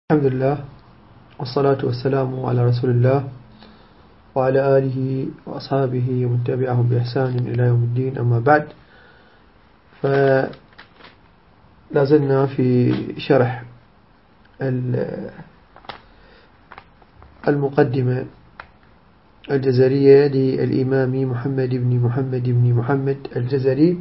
الحمد لله والصلاة والسلام على رسول الله وعلى آله وأصحابه ومن تبعهم بإحسان إلى يوم الدين. أما بعد، فلازلنا في شرح المقدمة الجزرية للإمام محمد بن محمد الجزري،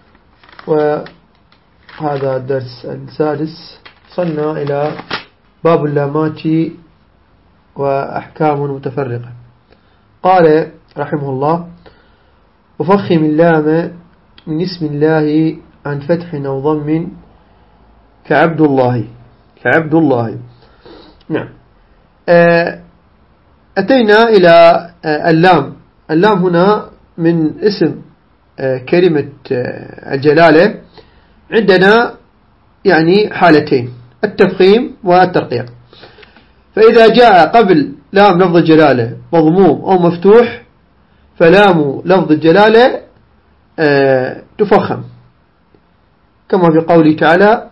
وهذا الدرس السادس. وصلنا إلى باب اللامات وأحكام متفرقة. قال رحمه الله: وفخم اللام من اسم الله عن فتح أو ضم كعبد الله. نعم. أتينا إلى اللام هنا من اسم كلمة الجلالة. عندنا يعني حالتين: التفخيم والترقيق. فإذا جاء قبل لام لفظ الجلالة مضموم أو مفتوح، فلام لفظ الجلالة تفخم، كما في قوله تعالى: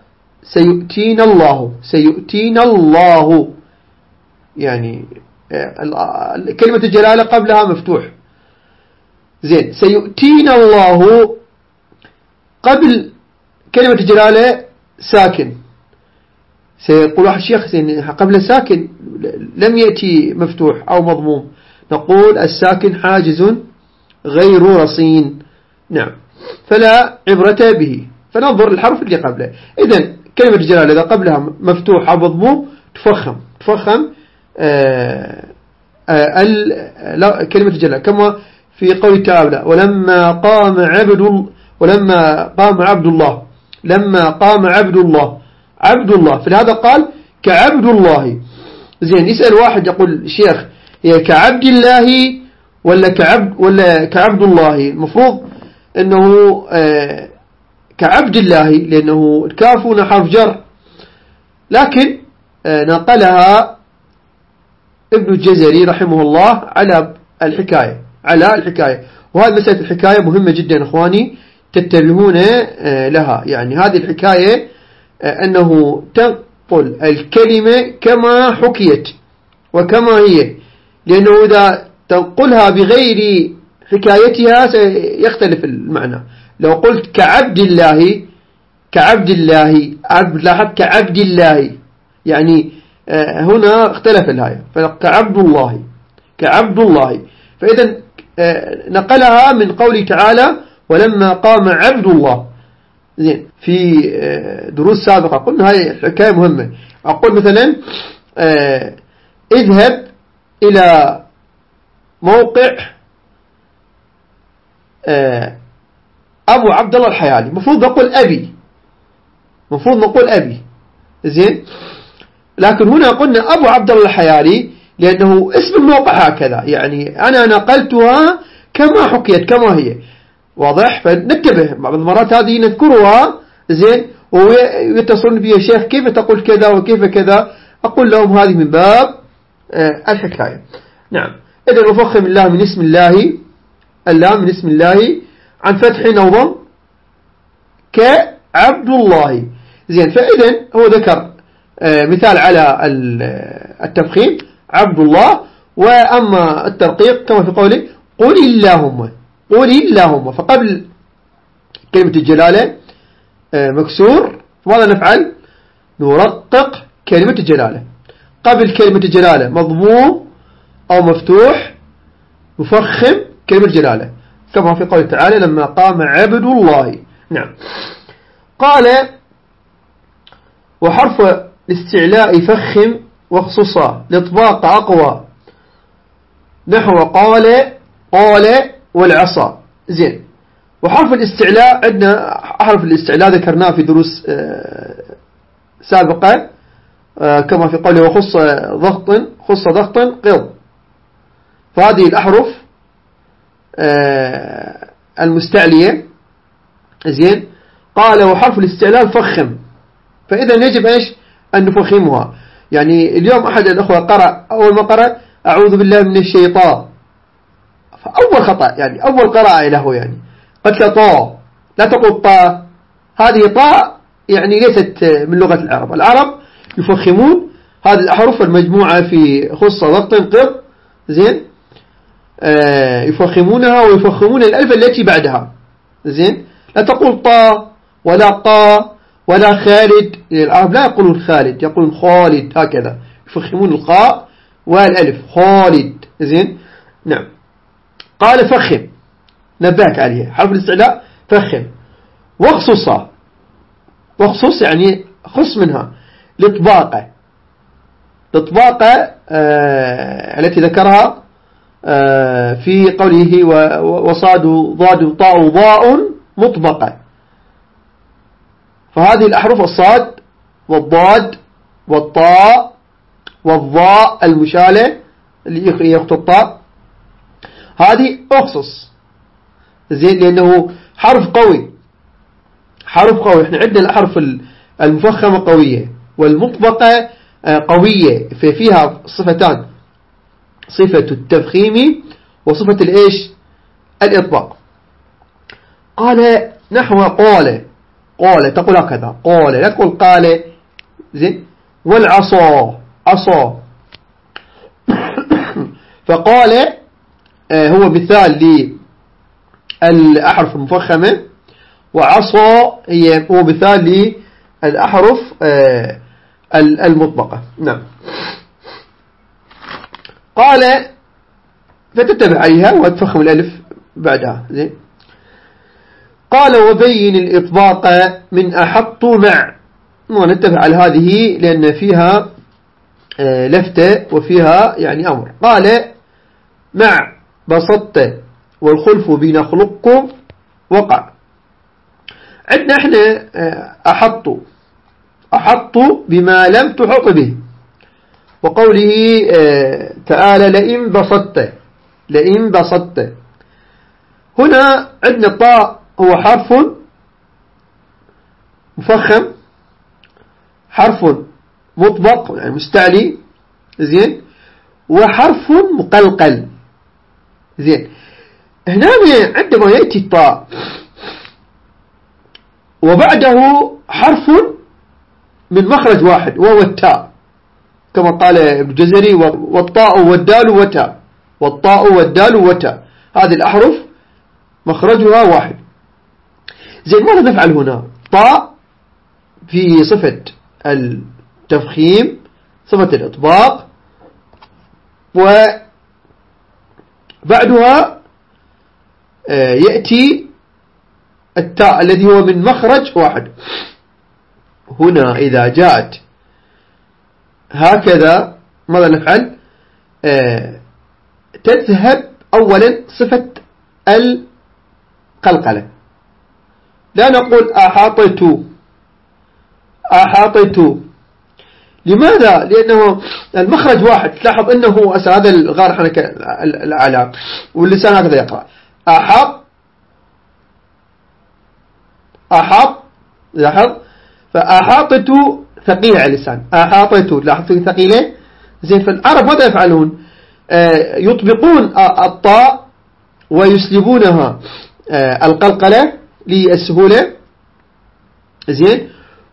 سيؤتينا الله. يعني كلمة الجلالة قبلها مفتوح. زين، سيؤتينا الله قبل كلمة الجلالة ساكن. سيقول واحد الشيخ قبل ساكن لم يأتي مفتوح أو مضموم. نقول الساكن حاجز غير رصين. نعم، فلا عبرة به، فننظر الحرف اللي قبله. إذن كلمة الجلالة إذا قبلها مفتوح أو مضموم تفخم كلمة الجلالة، كما في قول تعالى: ولما قام عبد الله. فلهذا قال كعبد الله. زين، يسأل واحد يقول: شيخ، هي كعبد الله ولا كعبد الله؟ المفروض أنه كعبد الله، لأنه الكاف هنا حرف جر، لكن نقلها ابن الجزري رحمه الله على الحكاية. وهذه مسألة الحكاية مهمة جدا إخواني، تتبعون لها. يعني هذه الحكاية أنه تنقل الكلمة كما حكيت وكما هي، لأنه إذا تنقلها بغير حكايتها سيختلف المعنى. لو قلت كعبد الله لاحظ كعبد الله، يعني هنا اختلف الآية، كعبد الله. فإذا نقلها من قوله تعالى: ولما قام عبد الله. زين، في دروس سابقة قلنا هاي الحكاية مهمة. أقول مثلا: اذهب إلى موقع أبو عبد الله الحيالي. مفروض نقول أبي. زين، لكن هنا قلنا أبو عبد الله الحيالي لأنه اسم الموقع هكذا، يعني أنا نقلتها كما حكيت كما هي. واضح؟ فننتبه، بعض المرات هذه نذكرها. زين، ويتصلون بي: شيخ كيف تقول كذا وكيف كذا؟ أقول لهم هذه من باب الحكاية. نعم. إذن وفخم الله من اسم الله، اللام من اسم الله عن فتح أو ضم كعبد الله. زين، فإذن هو ذكر مثال على التفخيم عبد الله. وأما الترقيق كما في قوله: قل اللهم. فقبل كلمة الجلالة مكسور، ماذا نفعل؟ نرقق كلمة الجلالة. قبل كلمة الجلالة مضموم أو مفتوح نفخم كلمة الجلالة، كما في قوله تعالى: لما قام عبد الله. نعم. قال: وحرف الاستعلاء فخم واخصصا لإطباق أقوى، نحو قال والعصا. زين، وحرف الاستعلاء عندنا حرف الاستعلاء ذكرناه في دروس سابقة، كما في قوله: وخص ضغط قض. فهذه الأحرف المستعلية. زين، قال: وحرف الاستعلاء فخم. فإذا يجب أن نفخمها. يعني اليوم أحد الأخوة قرأ، أول ما قرأ: أعوذ بالله من الشيطان، فأول خطأ، يعني أول قراءة له، يعني قلت له: طا، لا تقول طا، هذه طا يعني ليست من لغة العرب يفخمون هذه الأحرف المجموعة في خصة ضغط قر زين يفخمونها ويفخمون الألف التي بعدها زين. لا تقول طا ولا قا ولا خالد، العرب لا يقولون خالد، يقولون خالد، هكذا يفخمون القاء والألف خالد زين. نعم. قال فخم، نبهت عليه حرف الاستعلاء فخم. واخصصها، واخصص يعني خص منها، لطباقة، لطباقة التي ذكرها في قوله وصاد ضاد طاء ضاء مطبقة. فهذه الأحرف الصاد والضاد والطاء والضاء المشالة اللي يخطو الطاء، هذه أخصص زين لأنه حرف قوي، حرف قوي. احنا عندنا الأحرف المفخمة قوية والمطبقة قوية، فيها صفتان، صفة التفخيم وصفة الإيش الإطباق. قال نحو قال، قال تقول هكذا قال، لا تقول قال زين. والعصا عصا، فقال هو مثال للأحرف المفخمة، وعصا هو مثال للأحرف المطبقة. نعم. قال فتتبع عليها وتفخم الألف بعدها زين. قال وبين الإطباق من أحط مع، ونتبع على هذه لأن فيها لفتة وفيها يعني أمر. قال مع بسطت والخلف بنخلقكم وقع. عندنا احنا أحط بما لم تحط به، وقوله تعالى لئن بسطت، لئن بسطت. هنا عندنا الطاء هو حرف مفخم، حرف مطبق يعني مستعلي زين، وحرف مقلقل زين. هنا عندما يأتي الطاء وبعده حرف من مخرج واحد وهو التاء، كما قال ابن الجزري والطاء والدال وتاء، والطاء والدال وتاء، هذه الأحرف مخرجها واحد زين. ماذا نفعل هنا؟ طاء في صفة التفخيم، صفة الإطباق، وبعدها يأتي التاء الذي هو من مخرج واحد. هنا إذا جاءت هكذا ماذا نفعل؟ تذهب أولا صفة القلقلة، لا نقول أحاطت، أحاطت. لماذا؟ لأنه المخرج واحد. تلاحظ أنه هذا الغار حنك الأعلى واللسان هكذا يقرأ أحاط، أحاط، لاحظ. فأحاطت ثقيلة على اللسان، أحاطت لاحظت ثقيلة زين. فالعرب ماذا يفعلون؟ يطبقون الطاء ويسلبونها القلقلة للسهولة زين،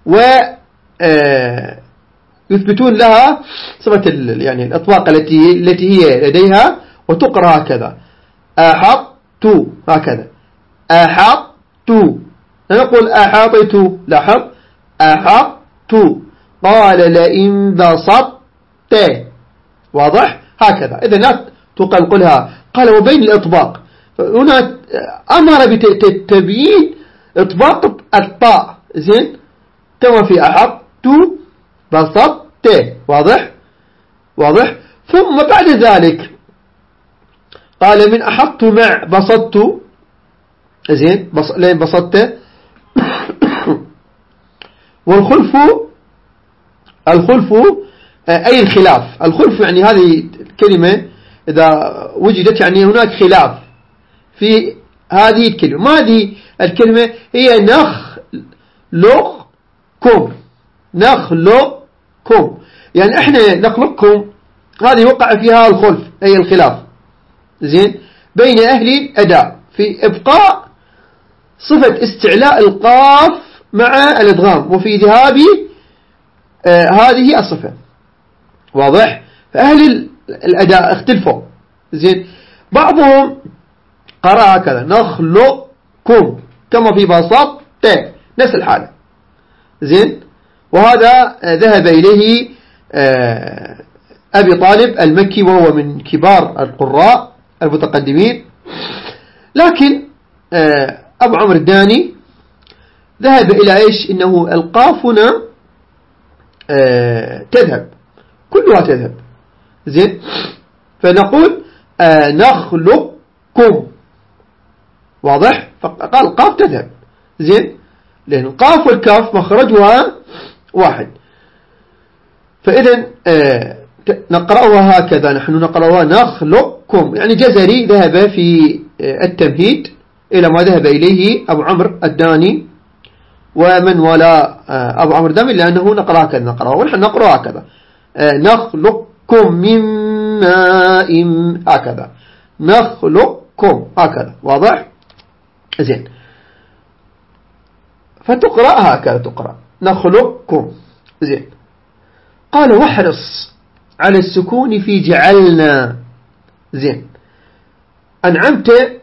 ويثبتون لها صفة يعني الأطباق التي هي لديها، وتقرأ هكذا أحط هكذا أحط، لا نقول أحاطت. لاحظ أحط. قال لئن بسطت، واضح هكذا. إذا لا تقلقلها. قال وبين الإطباق، هنا أمر بتبيين إطباق الطاء زين، كما في أحط بسطت، واضح واضح. ثم بعد ذلك قال من أحط مع بسطت زين، لين بسطت. والخلف، الخلف أي الخلاف. الخلف يعني هذه الكلمة إذا وجدت يعني هناك خلاف في هذه الكلمة. ما هذه الكلمة؟ هي نخلقكم، نخلقكم يعني احنا نخلقكم، هذه وقع فيها الخلف أي الخلاف زين بين أهل الأداء في إبقاء صفة استعلاء القاف مع الإدغام، وفي ذهاب هذه الصفة. واضح؟ فأهل الأداء اختلفوا. زين، بعضهم قرأ هكذا نخلقكم كما في بساط نفس الحالة. زين، وهذا ذهب إليه أبي طالب المكي وهو من كبار القراء المتقدمين. لكن أبو عمرو الداني ذهب إلى إيش؟ إنه القاف هنا تذهب، كلها تذهب. زين، فنقول نخلقكم، واضح؟ فقال القاف تذهب. زين، لأن القاف والكاف مخرجها واحد. فإذا نقرأها هكذا، نحن نقرأها نخلقكم، يعني جزري ذهب في التمهيد إلى ما ذهب إليه أبو عمرو الداني ومن ولا أبو عمرو الداني، لأنه نقرأ هكذا، نقرأها ونحن نقرأ هكذا نخلقكم من ماء، هكذا نخلقكم هكذا، واضح؟ زين، فتقرأ هكذا، تقرأ نخلقكم. زين، قال واحرص على السكون في جعلنا. زين، أنعمت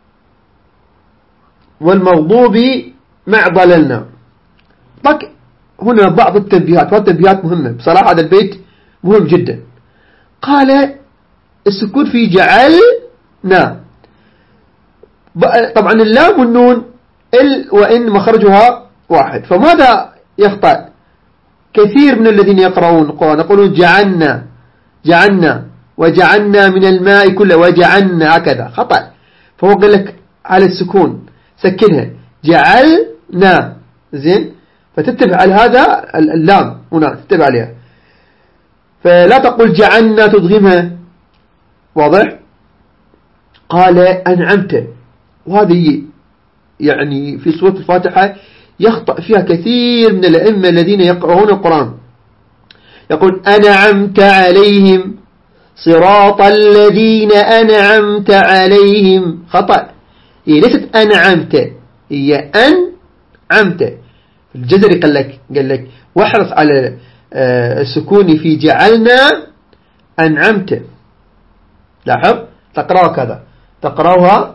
والمغضوب مع ضللنا. هنا بعض التنبيهات، والتنبيهات مهمة بصراحة، هذا البيت مهم جدا. قال السكون في جعلنا، طبعا اللام والنون وإن مخرجها واحد، فماذا يخطأ كثير من الذين يقرؤون القرآن؟ يقولون جعلنا وجعلنا من الماء كله وجعلنا، هكذا خطأ. فهو قال لك على السكون سكنها جعلنا. زين، فتتبع على هذا اللام هنا، تتبع عليها، فلا تقول جعلنا تضغمها، واضح؟ قال أنعمت، وهذه يعني في سورة الفاتحة يخطأ فيها كثير من الأئمة الذين يقرؤون القرآن. يقول أنعمت عليهم صراط الذين أنعمت عليهم، خطأ، هي ليست أنعمت، هي أنعمت. الجزري قال لك واحرص على السكون في جعلنا أنعمت. لاحظ، تقرأها كذا، تقرأها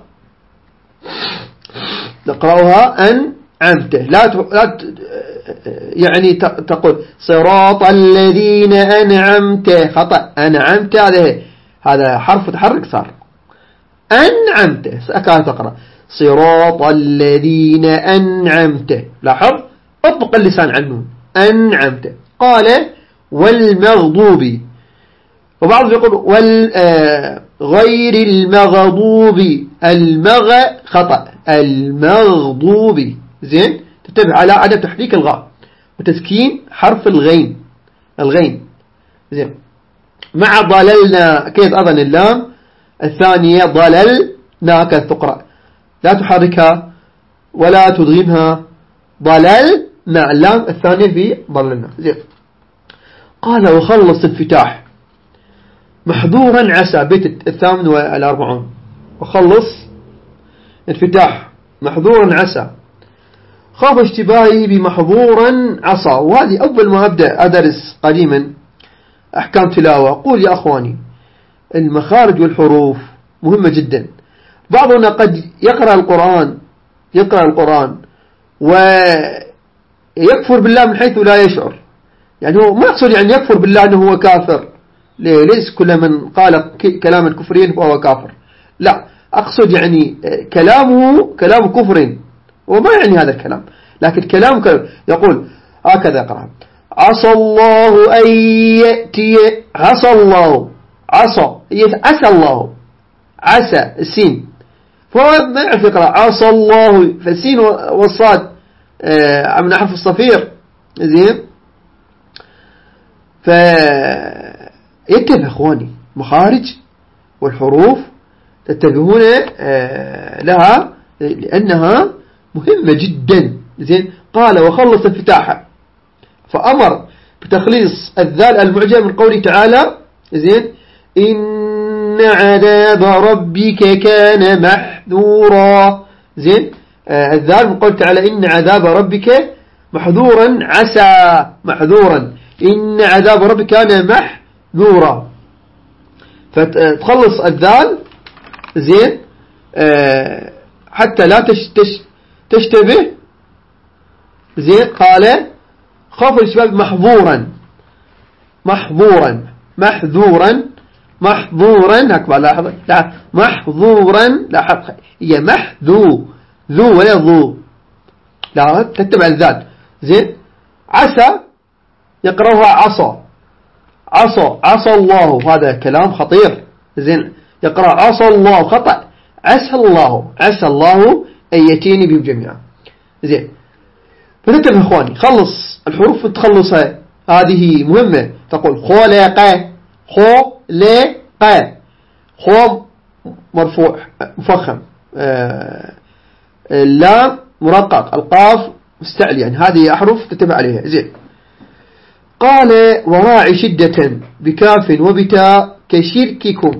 أنعمت، لا يعني تقول صراط الذين أنعمت، خطأ. أنعمت هذا حرف متحرك صار أنعمت، أكاد تقرأ صراط الذين أنعمت. لاحظ، اطبق اللسان عنه أنعمت. قال والمغضوب، وبعضهم يقول غير المغضوب، خطأ، المغضوب. زين، تتبع على عدم تحريك الغاء وتسكين حرف الغين. زين، مع ضللنا كيف أظن اللام الثانية ضللنا كيف تقرأ، لا تحركها ولا تضغمها، ضللنا اللام الثانية في ضللنا. زين، قال وخلص انفتاح محظورا عسى، بيت 48. وخلص انفتاح محظورا عسى، خاف اشتباهه بمحظورا عصى. وهذه أول ما أبدأ أدرس قديما أحكام تلاوة أقول يا أخواني المخارج والحروف مهمة جدا. بعضنا قد يقرأ القرآن ويكفر بالله من حيث لا يشعر، يعني هو ما يقصد يعني يكفر بالله أنه هو كافر، ليس كل من قال كلاما كفريا فهو كافر، لا، أقصد يعني كلامه كلام كفر، وما يعني هذا الكلام، لكن كلام يقول هكذا يقرأ عسى الله أن يأتي، عسى الله، عسى الله، عسى السين، فهو ما يعرف يقرأ عسى الله، فالسين والصاد من حرف الصفير. زين، فيتبع أخواني مخارج والحروف تتبعون لها لأنها مهمة جدا. زين، قال وخلص انفتاحا، فأمر بتخليص الذال المعجم من قوله تعالى. زين، إن عذاب ربك كان محذورا. زين، الذال من قوله تعالى إن عذاب ربك محذورا، عسى محذورا، إن عذاب ربك كان نورا، فتخلص الذال زين حتى لا تشتبه زين. قال خوف الاشتباه محظورا هكذا. لاحظ لا محظورا، لاحظ هي محذو ذو ولا ضو، لا تتبع الذات زين. عسى يقرأها عصى الله، هذا كلام خطير زين. يقرأ عصى الله خطأ، عسى الله أن يأتيني بهم جميعا زين. فتنتبه اخواني، خلص الحروف وتخلصها، هذه مهمة. تقول خلق، خو مرفوع مفخم، اللام مرقق، القاف مستعلي، يعني هذه أحرف تتبع عليها زين. قال وراعي شدة بكاف وبتاء كشرككم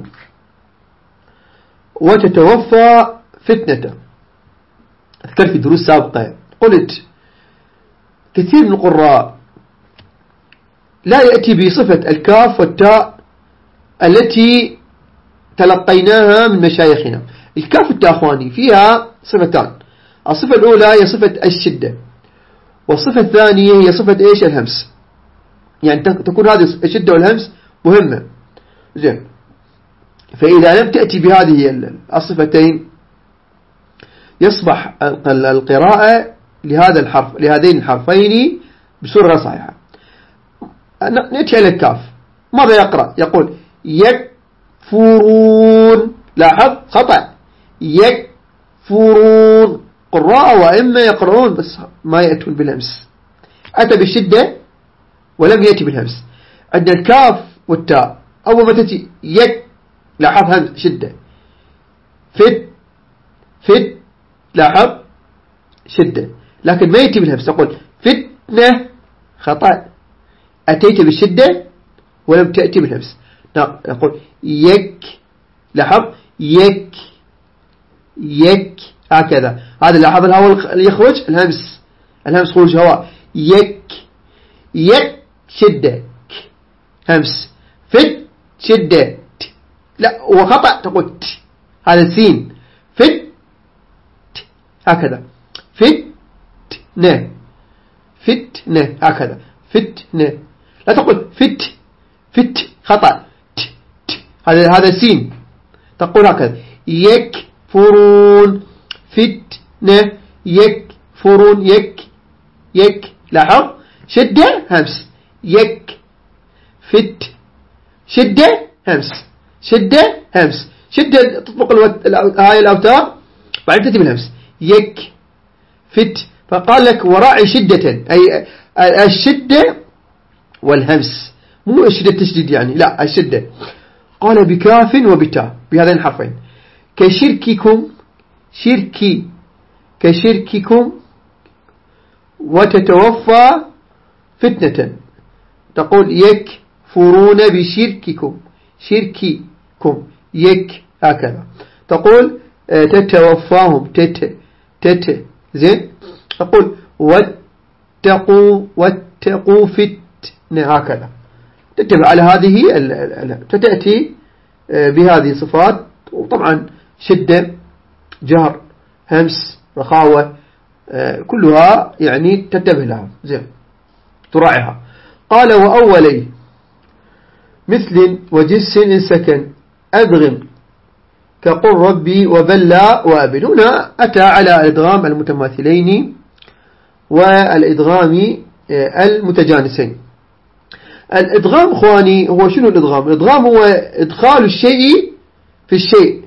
وتتوفى فتنة. أذكر في دروس سابقة قلت كثير من القراء لا يأتي بصفة الكاف والتاء التي تلقيناها من مشايخنا. الكاف والتاء أخواني فيها صفتان، الصفة الأولى هي صفة الشدة، والصفة الثانية هي صفة إيش؟ الهمس. يعني تكون هذه الشدة والهمس مهمة زين. فإذا لم تأتي بهذه الصفتين يصبح القراءة لهذين الحرفين بصورة صحيحة. نأتي على الكاف، ماذا يقرأ؟ يقول يكفرون، لاحظ خطأ، يكفرون. قراء وإما يقرؤون بس ما يأتون بالهمس، أتى بالشدة ولم يأتي بالهمس. عندنا الكاف والتاء أول ما تأتي لاحظ همس شدة، فت لاحظ شدة، لكن ما يأتي بالهمس. تقول فتنة، خطأ، أتيت بالشدة ولم تأتي بالهمس. نقول لاحظ هكذا. هذا لاحظ الهواء اللي يخرج، الهمس خروج هواء. شدة همس، فت شدة لا وخطأ، تقول هذا سين، هكذا فتنة هكذا، فتنة، لا تقول فت خطأ، هذا سين، تقول هكذا يكفرون، فتنة يكفرون، لاحظ شدة همس، فت شدة همس، شدة تطبق هاي الأوتار بعدين تأتي بالهمس فت. فقال لك وراعي شدة، أي الشدة والهمس، مو الشدة التشديد يعني، لا الشدة. قال بكاف وبتاء بهذين الحرفين كشرككم وتتوفى فتنة. تقول يكفرون بشرككم، هكذا. تقول تتوفاهم، زين. تقول واتقوا فتنة، هكذا. تتبع على هذه تأتي بهذه صفات، وطبعا شدة، جهر، همس، رخاوة، كلها يعني تنتبه لها زين، تراعيها. قال وأولي مثل وجس إن سكن أدغم كقل ربي وبلا وأبن. هنا أتى على الإدغام المتماثلين والإدغام المتجانسين. الإدغام إخواني هو شنو الإدغام؟ الإدغام هو إدخال الشيء في الشيء،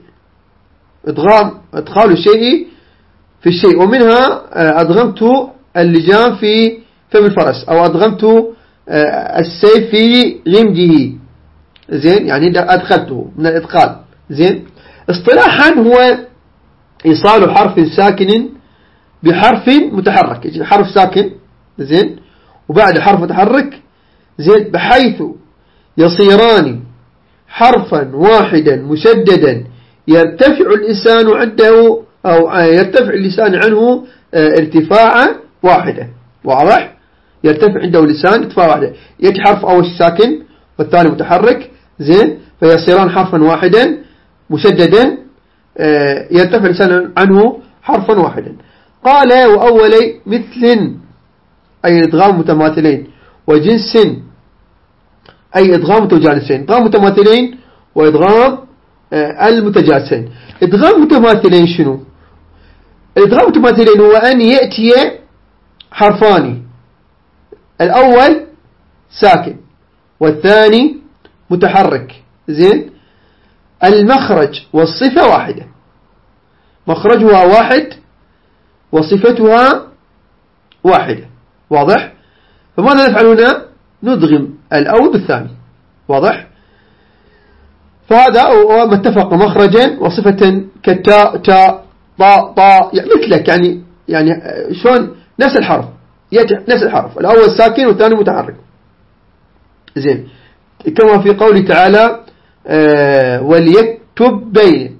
إدخال الشيء في الشيء. ومنها أدغمت اللجام في فم الفرس، أو أدغمت السيف في غمده زين، يعني أدخلته من الإدخال زين. اصطلاحا هو إيصال حرف ساكن بحرف متحرك، يجي حرف ساكن زين وبعد حرف متحرك زين، بحيث يصيران حرفا واحدا مشددا يرتفع اللسان عنده، أو يرتفع اللسان عنه ارتفاعا واحدا. واضح؟ يرتفع عنده اللسان ارتفاع واحدا، يأتي حرف أول ساكن والثاني متحرك، زين، فيصيران حرفا واحدا مشددا يرتفع اللسان عنه حرفا واحدا. قال وأولي مثل أي إدغام متماثلين، وجنس أي إدغام متجانسين. إدغام متماثلين وإدغام المتجانسين. إدغام متماثلين شنو؟ الإدغام متماثلين هو أن يأتي حرفان، الأول ساكن والثاني متحرك، زين، المخرج والصفة واحدة، مخرجها واحد وصفتها واحدة، واضح؟ فماذا نفعل هنا؟ ندغم الأول بالثاني، واضح؟ فهذا هو ما اتفق مخرجا وصفة كتاء تاء طاء طاء، يعني مثلك، يعني شلون نفس الحرف، نفس الحرف، الأول ساكن والثاني متحرك، زين، كما في قوله تعالى وليكتب بين،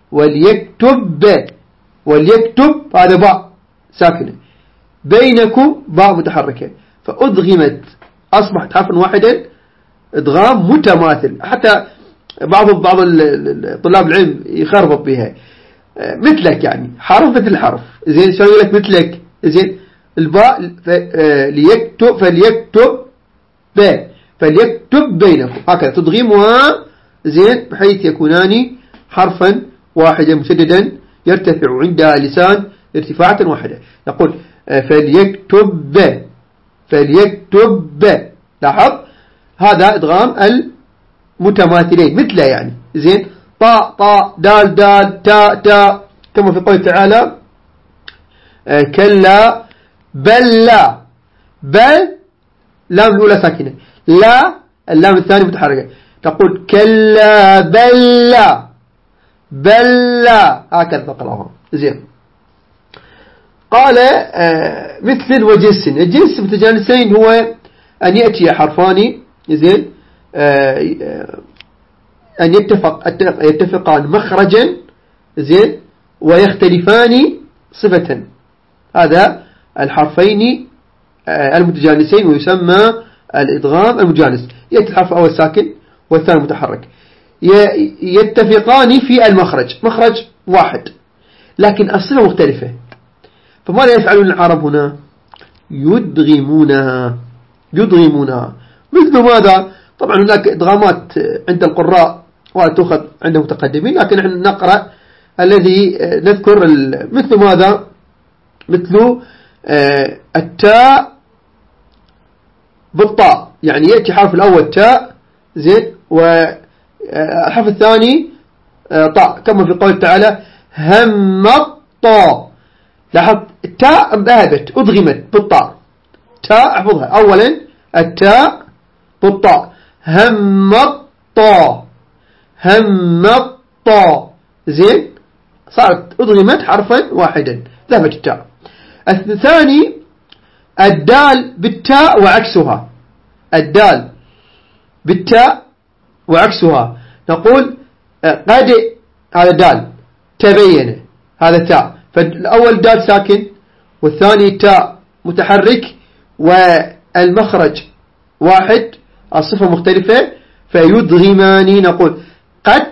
وليكتب هذا باء ساكنة، بينكم باء متحركة، فأدغمت أصبحت حرفا واحدا إدغام متماثل. حتى بعض طلاب العلم يخربط بها، مثلك، يعني حرف مثل حرف، زين، شو يقول لك مثلك، زين، الباء فليكتب بينكم، هكذا تضغمها، زين، بحيث يكونان حرفا واحدا مشددا يرتفع عندها اللسان ارتفاعة واحدة. نقول فليكتب، لاحظ هذا إدغام المتماثلين مثله، يعني، زين، طاء طاء دال دال تاء تاء، كما في قوله تعالى كلا بل لا، بل لام الأولى ساكنة، لا اللام الثانية متحركة، تقول كلا بل لا، هكذا تقرأها، زين. قال مثل وجنس. الجنس متجانسين هو أن يأتي حرفان، زين، أن يتفقان مخرجا، زين، ويختلفان صفة، هذا الحرفين المتجانسين، ويسمى الإدغام المتجانس. يأتي الحرف الأول ساكن والثاني متحرك، يتفقان في المخرج، مخرج واحد لكن الصفة مختلفة، فماذا يفعلون العرب هنا؟ يدغمونها. مثل ماذا؟ طبعا هناك إدغامات عند القراء وتأخذ عند المتقدمين، لكن نحن نقرأ الذي نذكر مثل ماذا؟ مثل التاء بالطاء، يعني يأتي حرف الأول تاء، زين، والحرف الثاني طاء، كما في قول تعالى هم الطاء. لاحظ التاء ذهبت أدغمت بالطاء، تاء احفظها، أولا التاء بالطاء، هم الطاء، زين، صارت أدغمت حرفا واحدا، ذهبت التاء. الثاني الدال بالتاء وعكسها، الدال بالتاء وعكسها، نقول قد، هذا دال، تبين، هذا تاء، فالأول دال ساكن والثاني تاء متحرك والمخرج واحد، الصفة مختلفة، فيدغمان، نقول قد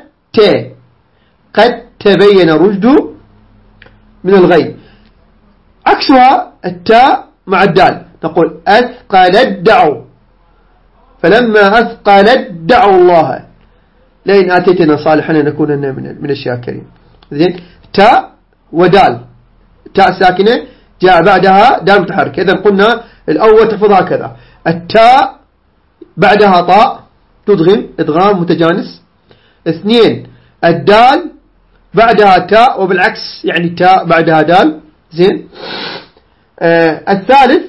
تبين رشد من الغي. عكسها التاء مع الدال، نقول أثقل الدعو، فلما أثقل الدعو الله لئن آتيتنا صالحا نكونن من الشاكرين. زين، تاء ودال، تاء ساكنة جاء بعدها دال متحرك، إذا قلنا الأول تحفظ هكذا، التاء بعدها طاء تدغم إدغام متجانس. اثنين الدال بعدها تاء وبالعكس، يعني تاء بعدها دال، زين. الثالث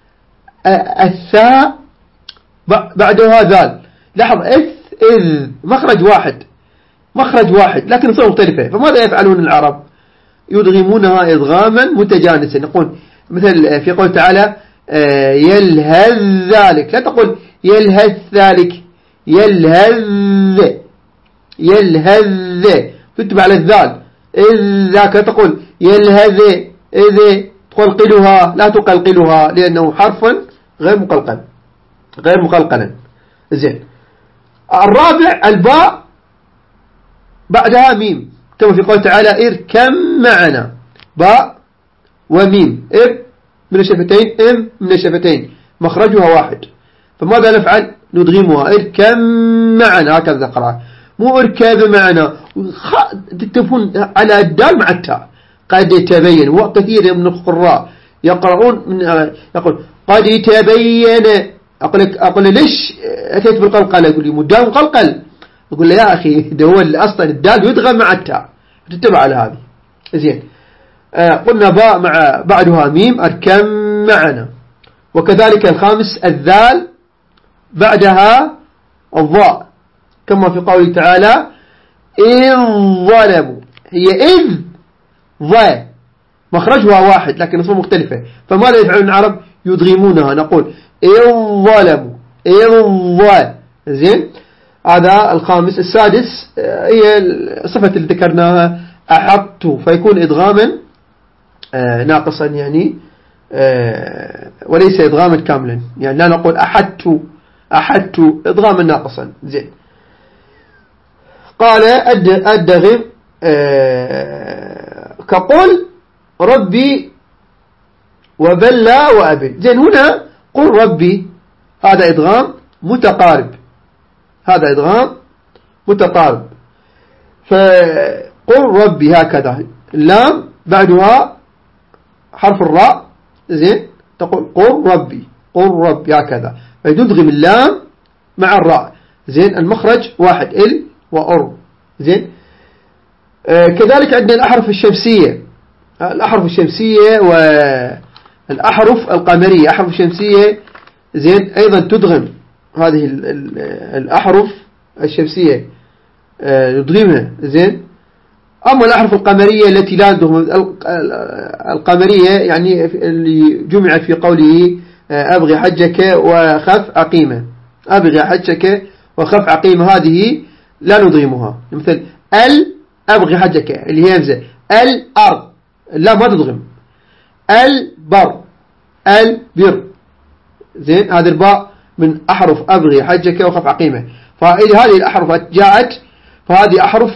الثاء بعدها ذال، لاحظ إذ مخرج واحد لكن صورة مختلفة، فماذا يفعلون العرب؟ يدغمونها إدغاما متجانسا، نقول مثل في قول تعالى يلهذ ذلك، لا تقول يلهذ ذلك، يلهذ تكتب على الذال، إذ ذاك تقول يلهذ، إذ تقلقلها، لا تقلقلها لأنه حرف غير مقلقلا. زين، الرابع الباء بعدها ميم كما في قول تعالى اركم معنا، باء وميم، من الشفتين، من الشفتين، مخرجها واحد. فماذا نفعل؟ ندغمها اركم معنا، هكذا قراءة، مو اركب معنا. تكتبون على الدال مع التاء. قد يتبين، وكثير من القراء يقرؤون من يقول قد يتبين. أقول ليش أتيت بالقلقلة؟ يقول لي مدام قلقل. أقول له يا أخي ده هو أصلا الدال يدغم مع التاء، تتبع على هذه. زين. قلنا باء مع بعدها ميم، أركم معنا. وكذلك الخامس الذال بعدها الضاء كما في قوله تعالى إذ ظلموا. هي إذ ظا مخرجها واحد لكن اسمها مختلفة. فماذا يفعلون العرب؟ يدغمونها. نقول إذ ظلموا، إذ ظا. زين. هذا الخامس. السادس هي الصفة اللي ذكرناها أحط، فيكون إدغاما ناقصا يعني وليس إدغاما كاملا. يعني لا نقول أحدت إدغاما ناقصا. زين. قال أدغم كقول ربي وبلى وأبل. زين. هنا قل ربي هذا إدغام متقارب، هذا إدغام متقارب. فقل ربي هكذا، اللام بعدها حرف الراء. زين. تقول قل ربي، قل ربي هكذا، فتدغم اللام مع الراء. زين. المخرج واحد، ال وأر. زين. كذلك عندنا الأحرف الشمسية، الأحرف الشمسية والأحرف القمرية. الأحرف الشمسية زين أيضا تدغم، هذه الأحرف الشمسية ندغمها. زين. أما الأحرف القمرية التي لا ندغم، القمرية يعني اللي جمعت في قوله أبغي حجك وخف عقيمة، أبغي حجك وخف عقيمة، هذه لا ندغمها. مثل أبغي حجك اللي هي همزة، الأرض لا ما تدغم، البر، البر. زين. هذه الباء من أحرف أبغي حجك وخف عقيمة. فإذا هذه الأحرف جاءت فهذه أحرف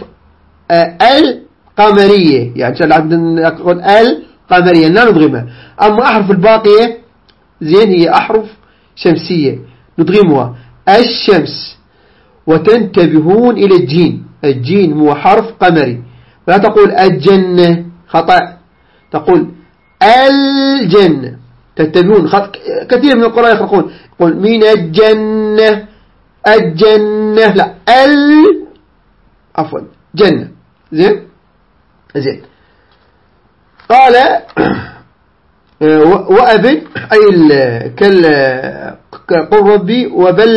القمرية، يعني نقول القمرية لا ندغمها. أما أحرف الباقية زين هي أحرف شمسية ندغمها. الشمس. وتنتبهون إلى الجين، الجين هو حرف قمري، فلا تقول الجنة، خطأ، تقول الجنة. تنتبهون. كثير من القراء يخرقون يقول من الجنة، الجنة، لا عفوا جنة. زين. زين. قال وأبد أي قل ربي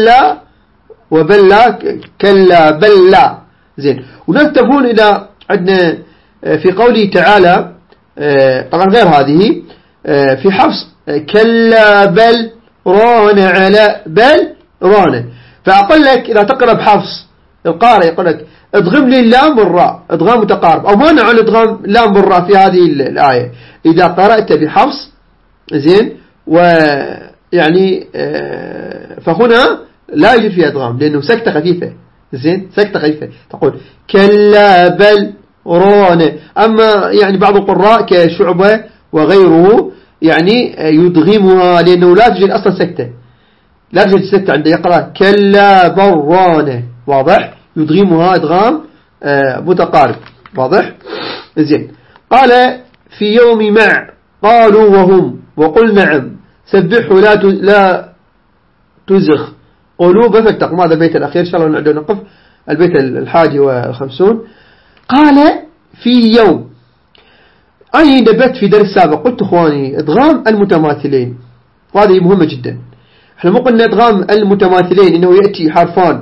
وبلى كلا بلى. زين. وننتبهون إلى عندنا في قوله تعالى طبعا غير هذه في حفص كلا بل ران على بل ران. فأقول لك إذا تقرأ بحفص القارئ يقول لك ادغم لي اللام بالراء، ادغام متقارب، أو مانع عن ادغام لام بالراء في هذه الآية إذا قرأت بحفص. زين. ويعني فهنا لا يوجد فيها ادغام لأنه سكتة خفيفة. زين. سكتة خفيفة. تقول كلا بل ران. أما يعني بعض القراء كشعبة وغيره يعني يدغمها لأنه لا توجد أصلا سكتة، لا توجد سكتة عنده يقرأ كلا بران. واضح؟ يدغمها ادغام متقارب. واضح؟ زين. قال في يوم مع قالوا وهم وقل نعم سبحوا لا تزغ قلوب فاتقوا. هذا البيت الأخير إن شاء الله نعد نقف البيت 51. قال في يوم. أنا نبت في درس سابق قلت إخواني إدغام المتماثلين وهذه مهمة جدا. احنا مو قلنا إدغام المتماثلين إنه يأتي حرفان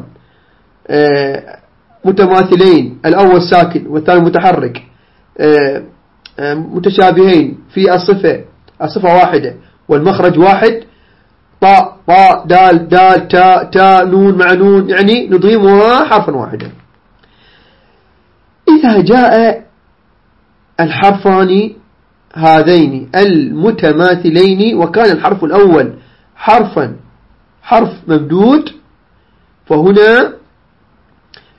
متماثلين الأول ساكن والثاني متحرك متشابهين في الصفة واحدة والمخرج واحد، طاء طاء دال دال تاء تاء نون مع نون، يعني نضغمها حرفا واحدا. إذا جاء الحرفان هذين المتماثلين وكان الحرف الأول حرف ممدود فهنا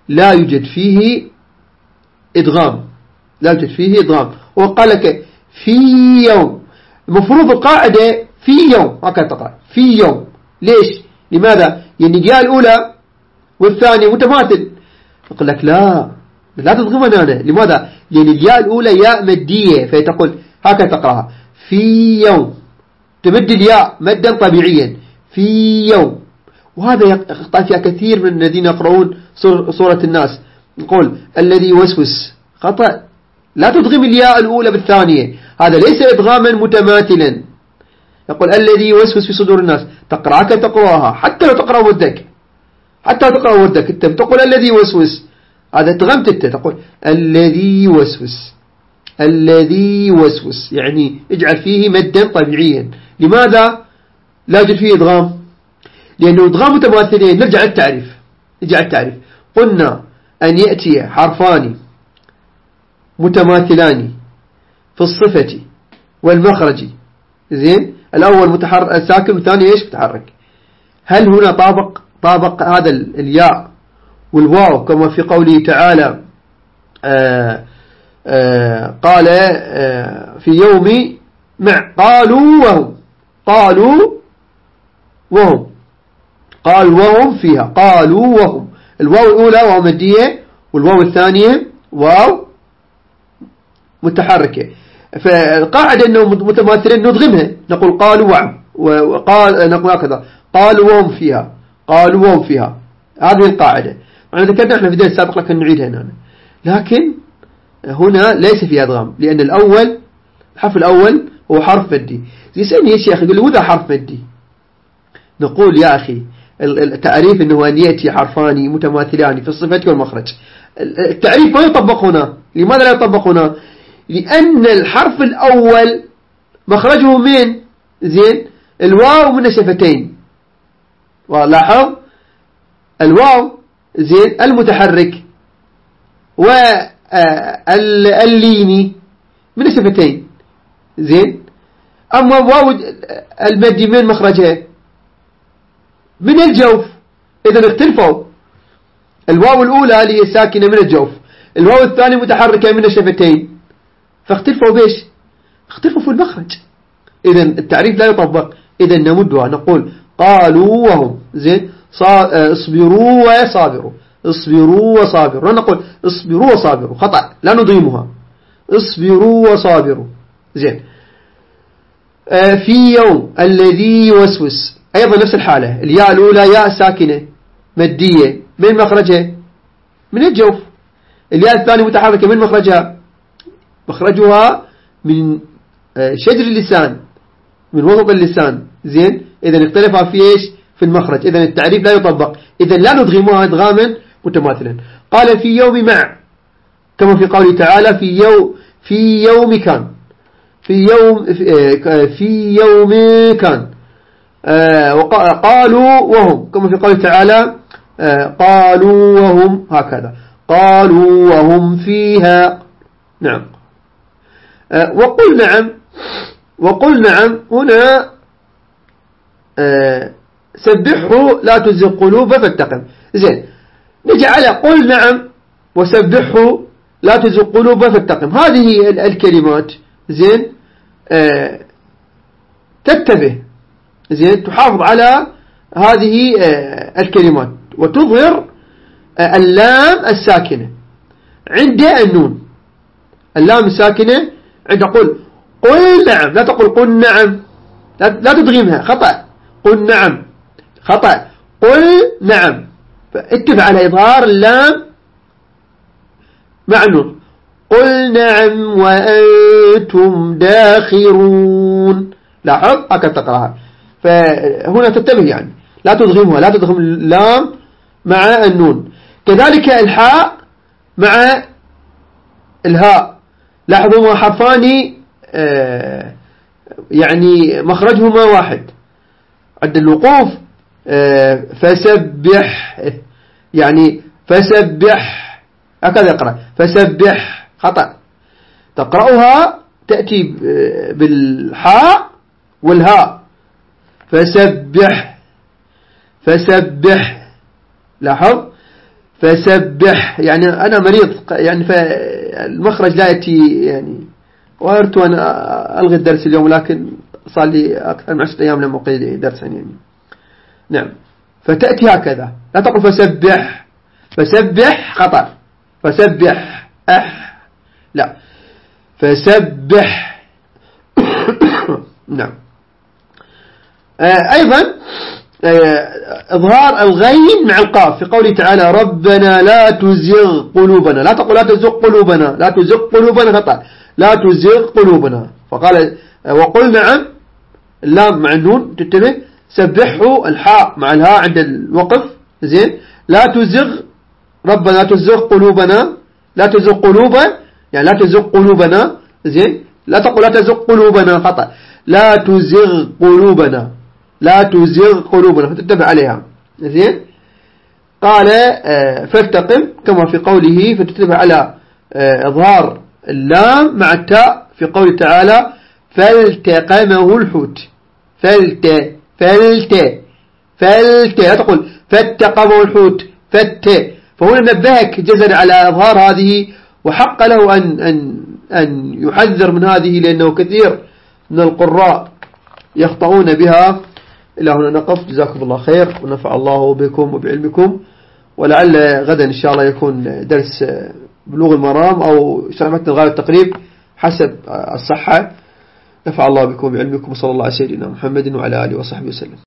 لا يوجد فيه إدغام، لا يوجد فيه إدغام. وقال لك في يوم، المفروض القاعدة في يوم هكذا تقرأ في يوم. ليش؟ لماذا؟ يعني الياء الأولى والثانية متماثل. يقول لك لا تضغمنا أنا. لماذا؟ يعني الياء الأولى ياء مدية، فتقول هكذا تقرأها في يوم، تمد الياء مدا طبيعيا في يوم. وهذا يخطأ فيها كثير من الذين يقرؤون سورة الناس. يقول الذي يوسوس، خطأ. لا تدغم الياء الأولى بالثانية، هذا ليس إدغاما متماثلا. يقول الذي يوسوس في صدور الناس، تقرأها كتقرأها حتى لو تقرأ ودك، حتى لو تقرأ ودك انت تقول الذي يوسوس، هذا ادغمت انت تقول الذي يوسوس، الذي يوسوس، يعني اجعل فيه مدا طبيعيا. لماذا لا يوجد فيه إدغام؟ لأنه إدغام متماثلين. نرجع للتعريف. قلنا أن يأتي حرفان متماثلان في الصفة والمخرج، زين، الأول ساكن والثاني إيش متحرك. هل هنا طابق هذا الياء والواو كما في قوله تعالى قال في يوم مع قالوا وهم فيها، قالوا وهم. الواو الأولى واو مدية، والواو الثانية واو متحركة. فالقاعدة أنه متماثلين ندغمها، نقول قالوا وعم، وقال نقول هكذا قالوا وهم فيها. هذه القاعدة. أنا ذكرنا احنا في الفيديو السابق لكن نعيدها هنا. لكن هنا ليس فيها إدغام، لأن الحرف الأول هو حرف مدي. يسألني يا شيخ، يقول لي وذا حرف مدي. نقول يا أخي التعريف أنه أن يأتي حرفان متماثلان في الصفة والمخرج، التعريف ما يطبق هنا. لماذا لا يطبق هنا؟ لأن الحرف الأول مخرجه من زين الواو من الشفتين. ولاحظ الواو زين المتحرك والليني من الشفتين، زين. أما واو المدي من مخرجها من الجوف. إذا اختلفوا، الواو الأولى اللي هي ساكنة من الجوف، الواو الثانية متحركة من الشفتين، فاختلفوا بيش؟ اختلفوا في المخرج. إذا التعريف لا يطبق. إذا نمدها نقول قالوا وهم، زين، اصبروا وصابروا، اصبروا وصابروا. نقول اصبروا وصابروا، خطأ، لا نضيمها، اصبروا وصابروا، زين. في يوم الذي يوسوس، أيضا نفس الحالة. الياء الأولى ياء ساكنة مدية، من مخرجها من الجوف. الياء الثانية متحركة، من مخرجها من شجر اللسان، من وسط اللسان، زين. إذا اختلفها في إيش؟ في المخرج. إذا التعريف لا يطبق. إذا لا ندغمها إدغاما متماثلا. قال في يوم مع، كما في قوله تعالى في يوم كان، في يوم كان. وقالوا وهم، كما في قوله تعالى قالوا وهم، هكذا قالوا وهم فيها. نعم. وقل نعم هنا سبحه لا تزغ قلوب فاتقم، زين. نجعل قل نعم وسبحه لا تزغ قلوب فاتقم. هذه الكلمات، زين، تنتبه، زين، تحافظ على هذه الكلمات وتظهر اللام الساكنة عند النون. اللام الساكنة عند قل نعم، لا تقول قل نعم، لا تدغمها، خطأ. قل نعم، خطأ. قل نعم، فاتبع على إظهار اللام مع النون. قل نعم وأنتم داخرون. لاحظ هكذا تقرأها. فهنا تنتبه، يعني لا تدغمها، لا تدغم اللام مع النون. كذلك الحاء مع الهاء، لاحظوا حرفان يعني مخرجهما واحد. عند الوقوف فسبح، يعني فسبح، هكذا يقرأ فسبح، خطأ. تقرأها تأتي بالحاء والهاء، فسبح. لاحظ فسبح يعني أنا مريض يعني فالمخرج لا يأتي يعني، وأردت أن ألغي الدرس اليوم لكن صار لي أكثر من 10 أيام لما أقيد درسا يعني. نعم. فتأتي هكذا، لا تقول فسبح، فسبح خطأ، فسبح لا، فسبح. نعم. أيضا إظهار الغين مع القاف في قوله تعالى ربنا لا تزغ قلوبنا، لا تقول لا تزغ قلوبنا، لا تزغ قلوبنا خطأ، لا تزغ قلوبنا. فقال وقل نعم، اللام مع النون تتبه، سبحه الحاء مع الهاء عند الوقف زين، لا تزغ ربنا لا تزغ قلوبنا، لا تزغ قلوبا يعني لا تزغ قلوبنا زين، لا تقول لا تزغ قلوبنا خطأ، لا تزغ قلوبنا، لا تزغ قلوبنا فتتبع عليها زين. قال فالتقم كما في قوله فتتبع على إظهار اللام مع التاء في قوله تعالى فالتقمه الحوت، لا تقول فالتقمه الحوت فهنا نبهك جزر على إظهار هذه، وحق له أن يحذر من هذه لأنه كثير من القراء يخطئون بها. إلى هنا نقف، جزاكم الله خير ونفع الله بكم وبعلمكم، ولعل غدا إن شاء الله يكون درس بلوغ المرام أو شرح متن الغاية والتقريب حسب الصحة. نفع الله بكم وبعلمكم، وصلى الله على سيدنا محمد وعلى آله وصحبه وسلم.